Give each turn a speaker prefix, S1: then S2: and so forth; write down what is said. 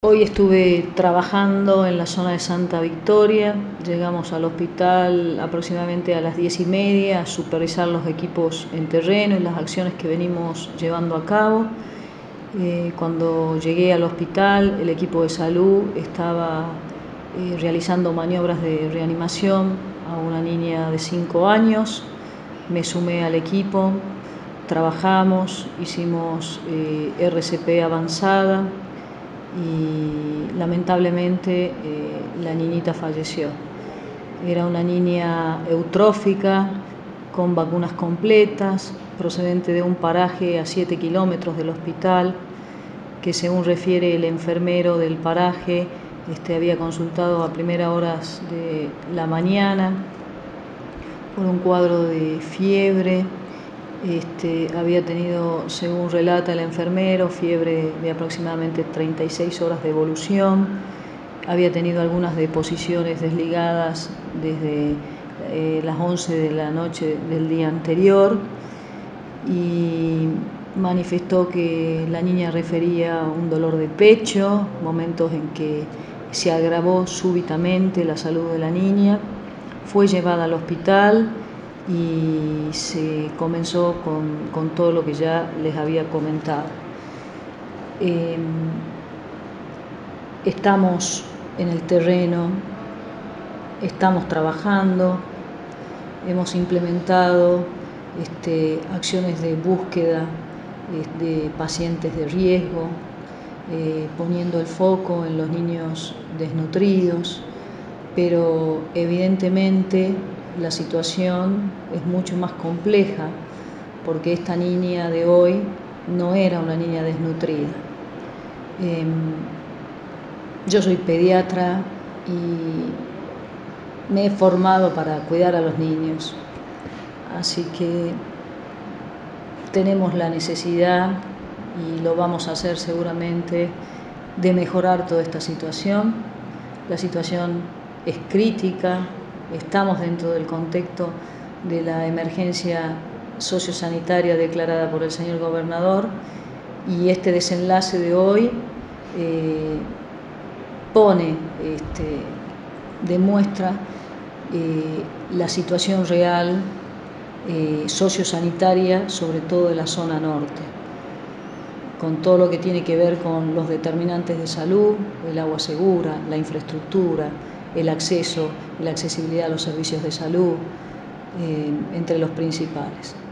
S1: Hoy estuve trabajando en la zona de Santa Victoria, llegamos al hospital aproximadamente a las 10:30 a supervisar los equipos en terreno y las acciones que venimos llevando a cabo. Cuando llegué al hospital, el equipo de salud estaba realizando maniobras de reanimación a una niña de 5 años. Me sumé al equipo, trabajamos, hicimos RCP avanzada y lamentablemente la niñita falleció. Era una niña eutrófica con vacunas completas, procedente de un paraje a 7 kilómetros del hospital, que según refiere el enfermero del paraje, había consultado a primeras horas de la mañana por un cuadro de fiebre. Había tenido, según relata el enfermero, fiebre de aproximadamente 36 horas de evolución. Había tenido algunas deposiciones desligadas desde las 11 de la noche del día anterior y manifestó que la niña refería un dolor de pecho, momentos en que se agravó súbitamente la salud de la niña. Fue llevada al hospital y se comenzó con todo lo que ya les había comentado. Estamos en el terreno, estamos trabajando, hemos implementado acciones de búsqueda de pacientes de riesgo, poniendo el foco en los niños desnutridos, pero evidentemente la situación es mucho más compleja porque esta niña de hoy no era una niña desnutrida. Yo soy pediatra y me he formado para cuidar a los niños, así que tenemos la necesidad, y lo vamos a hacer seguramente, de mejorar toda esta situación. La situación es crítica, estamos dentro del contexto de la emergencia sociosanitaria declarada por el señor gobernador, y este desenlace de hoy demuestra la situación real sociosanitaria, sobre todo de la zona norte, con todo lo que tiene que ver con los determinantes de salud, el agua segura, la infraestructura, el acceso y la accesibilidad a los servicios de salud, entre los principales.